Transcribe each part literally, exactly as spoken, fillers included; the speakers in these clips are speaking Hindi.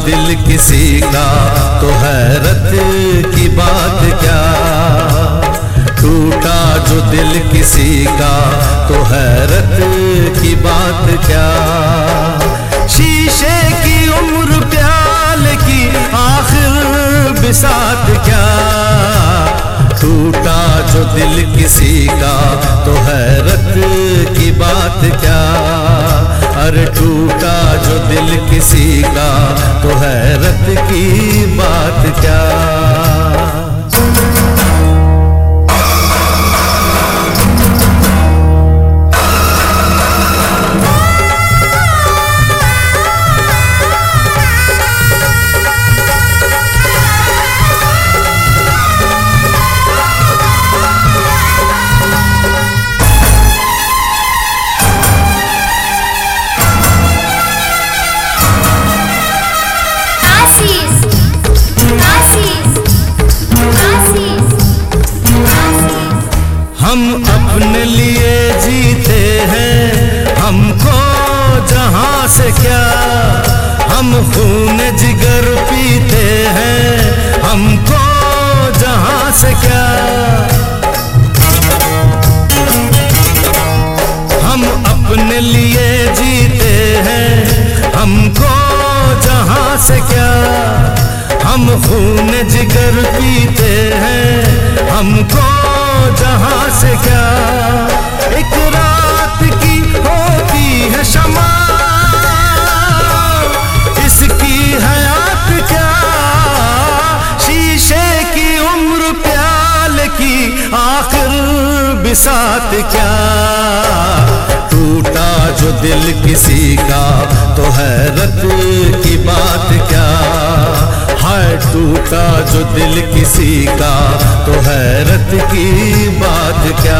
दिल किसी का तो हैरत की बात क्या। टूटा जो दिल किसी का तो हैरत की बात क्या। शीशे की उम्र प्याले की आखिर बिसात क्या। टूटा जो दिल किसी का तो हैरत की बात क्या। अरे टूटा जो दिल किसी का तो हैरत की बात क्या। हम अपने लिए जीते हैं, हमको जहां से क्या। हम खून जिगर पीते हैं, हमको जहां से क्या। हम अपने लिए जीते हैं, हमको जहां से क्या। हम खून जिगर पीते हैं, हमको जहां से क्या। एक रात की होती है शमा, इसकी हयात क्या। शीशे की उम्र प्याले की आखिर बिसात क्या। टूटा जो दिल किसी का तो हैरत की बात क्या। हाय टूटा जो दिल किसी का तो हैरत की बात क्या।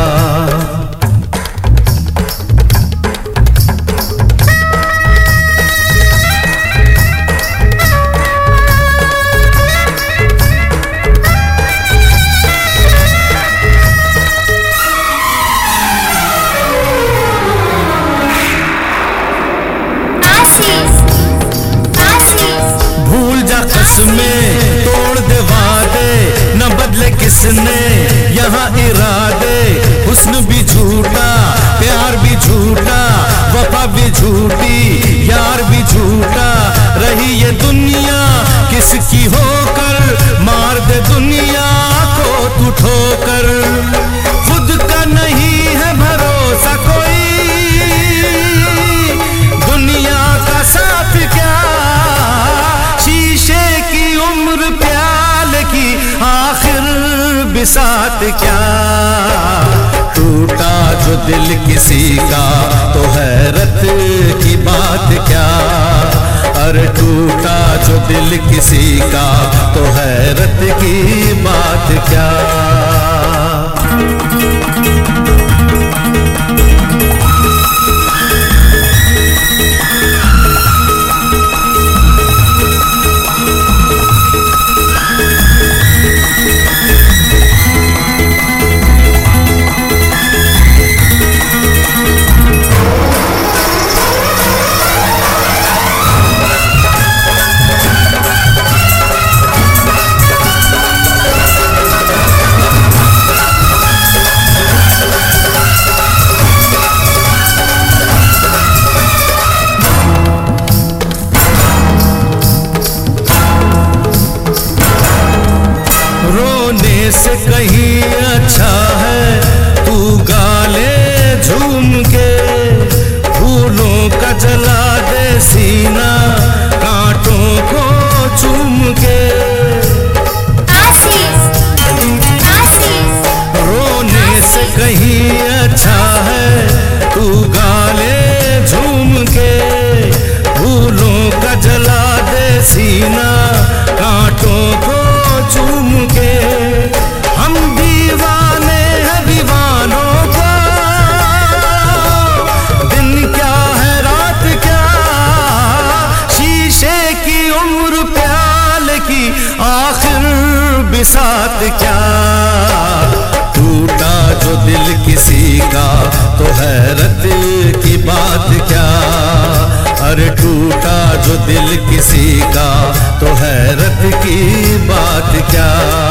भूल जा कसमें तोड़ दे वादे, न बदले किसने यहाँ इरादे। हुस्न भी झूठा प्यार भी झूठा, वफा भी झूठी यार भी झूठा। रही ये दुनिया किसकी होकर, मार दे दुनिया को तू ठोकर। खुद का नहीं है भरोसा कोई, दुनिया का साथ क्या। शीशे की उम्र प्याले की आखिर बिसात क्या। टूटा जो दिल किसी का तो हैरत की बात क्या। अरे टूटा जो दिल किसी का तो हैरत की बात क्या। रोने से कहीं अच्छा है तू गाले झूम के। फूलों का जला दे सीना कांटों को चूम के। रोने से कहीं अच्छा है तू गाले झूम के। फूलों का जला दे सीना कांटों को चूम के। हम दीवाने हैं दीवानों का, दिन क्या है रात क्या। शीशे की उम्र प्याले की आखिर बिसात क्या। टूटा जो दिल किसी का तो हैरत की बात क्या। अरे टूटा जो दिल किसी का तो हैरत की बात क्या।